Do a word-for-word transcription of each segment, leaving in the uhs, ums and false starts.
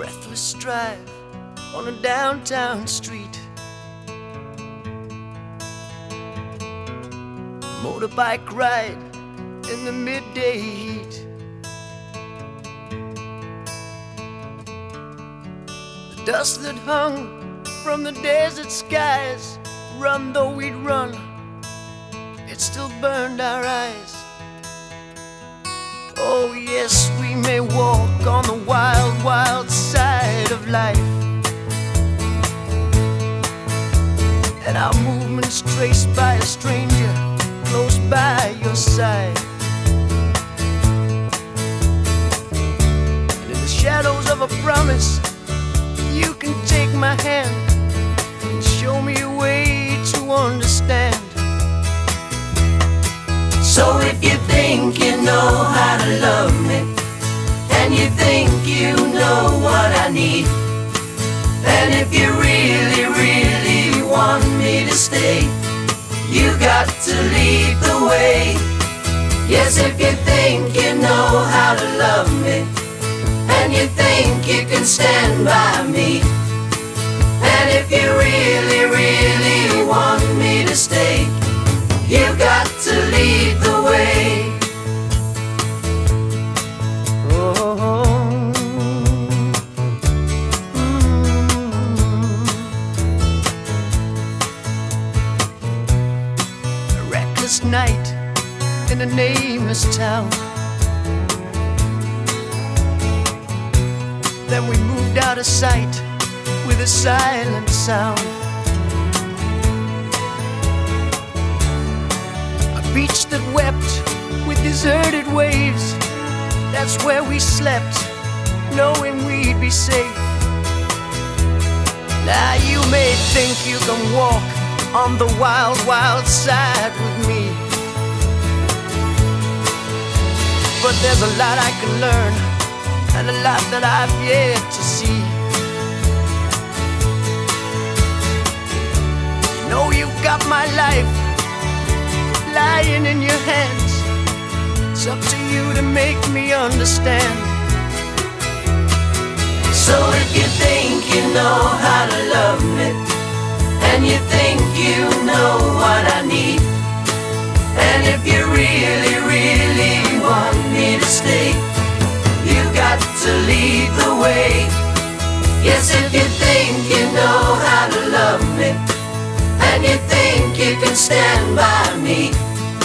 breathless drive on a downtown street. Motorbike ride in the midday heat. The dust that hung from the desert skies, run though we'd run, it still burned our eyes. Oh yes, we may walk on the wild, wild side of life, and our movements traced by a stranger close by your side. And in the shadows of a promise, you can take my hand and show me a way to understand. So if you think you know how to love me, and you think you know what I need, and if you really, really want me to stay, you got to lead the way. Yes, if you think you know how to love me, and you think you can stand by me, and if you really, really want me to stay, you got to lead the way. Oh, mm. A reckless night in a nameless town. Then we moved out of sight with a silent sound. Beach that wept with deserted waves, that's where we slept, knowing we'd be safe. Now you may think you can walk on the wild, wild side with me, but there's a lot I can learn, and a lot that I've yet to see. You know you've got my life lying in your hands. It's up to you to make me understand. So if you think you know how to love me, and you think you know what I need, and if you really, really want me to stay, you got to lead the way. Yes, if you think you know how to love me, and you think you can stand by me,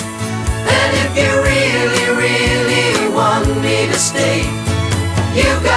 and if you really, really want me to stay, you got